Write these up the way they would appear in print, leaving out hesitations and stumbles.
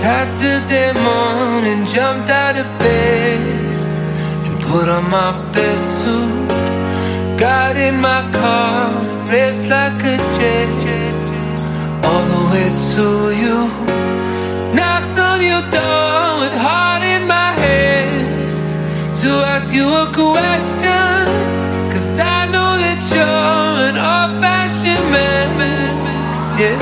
Saturday morning, jumped out of bed and put on my best suit. Got in my car, raced like a jet all the way to you. Knocked on your door with heart in my head to ask you a question, 'cause I know that you're an old-fashioned man. Yeah.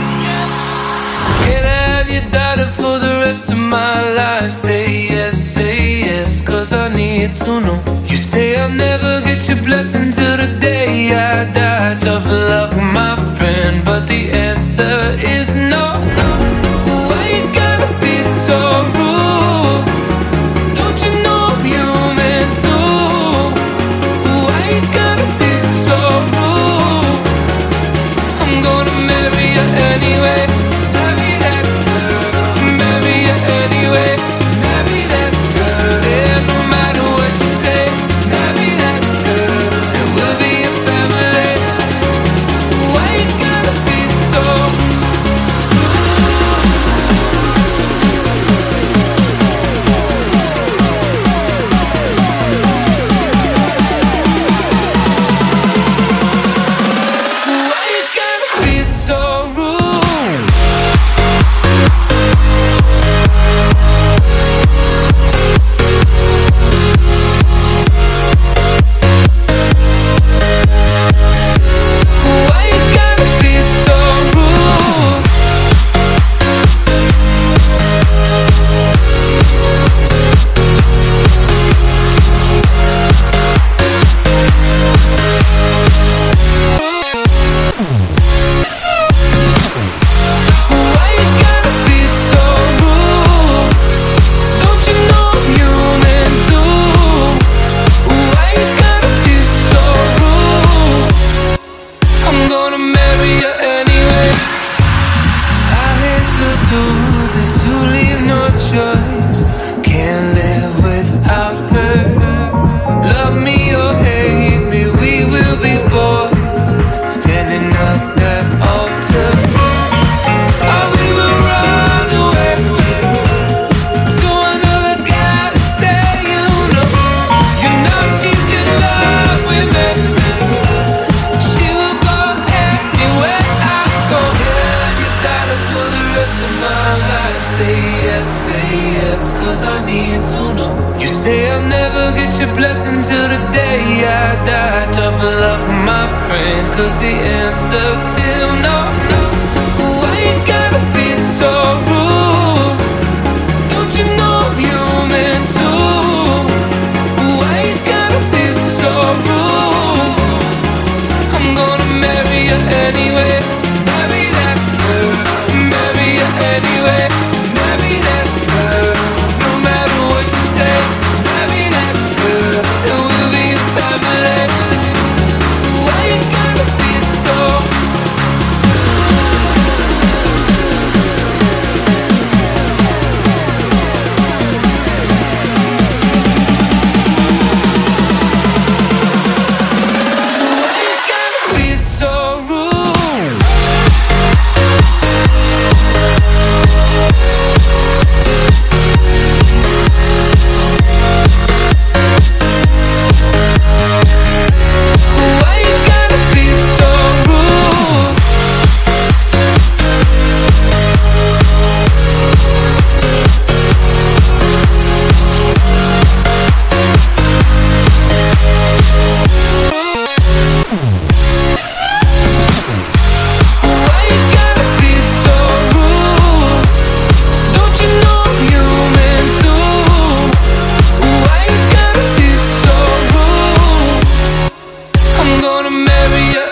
Can I have your daughter for the rest of my life? Say yes, 'cause I need to know. You say I'll never get your blessing till the day I die. Tough luck, my friend, but the answer is no. Why you gotta be so rude? Don't you know I'm human too? Why you gotta be so rude? I'm gonna marry you anyway. Marry that girl. Marry you anyway. Marry that girl. Yeah, no matter what you say. Marry that girl, and we'll be a family. Why you gotta be so Why you gotta be so rude? Why you gotta be so rude? Why you gotta be so rude? Don't you know I'm human too? Why you gotta be so rude? I'm gonna marry you anyway. I hate to do this, you leave no choice. Can't live without her. Love me or hate me, we will be boys, standing at that altar. Or we will run away to another guy to say you know she's in love with me. She will go anywhere I go. Yeah, you got it for the rest of my life. Say yes, 'cause I need to know. You say I'll never get your blessing till the day I die. Tough luck, my friend, 'cause the answer's still no. Why you gotta be so rude? Don't you know I'm human too? Why you gotta be so rude? I'm gonna marry you anyway. Marry that girl. Marry you anyway. Marry that girl. No matter what you say. Marry that girl, and we'll be a family. Why you gotta be so Why you gotta be so rude? Why you gotta be so rude? Why you gotta be so rude? Don't you know I'm human too? Why you gotta be so rude? I'm gonna marry you